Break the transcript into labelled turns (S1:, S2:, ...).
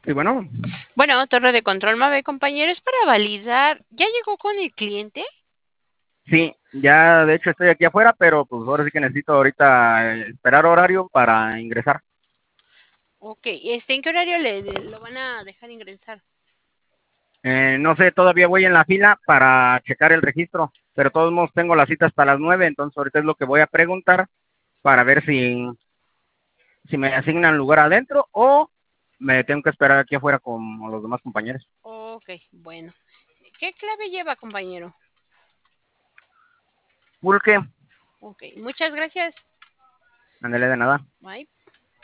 S1: Sí, bueno,
S2: Bueno, torre de control Mave, compañero, es para validar. ¿Ya llegó con el cliente?
S1: sí, ya de hecho estoy aquí afuera, pero pues ahora sí que necesito ahorita esperar horario para ingresar.
S2: Ok, ¿en qué horario lo van a dejar ingresar?
S1: No sé, todavía voy en la fila para checar el registro, pero de todos modos tengo la cita hasta las 9, entonces ahorita es lo que voy a preguntar para ver si me asignan lugar adentro o me tengo que esperar aquí afuera con los demás compañeros.
S2: Ok, bueno. ¿Qué clave lleva, compañero?
S1: Pulque,
S2: Ok, muchas gracias.
S1: ándale de nada.
S2: Bye.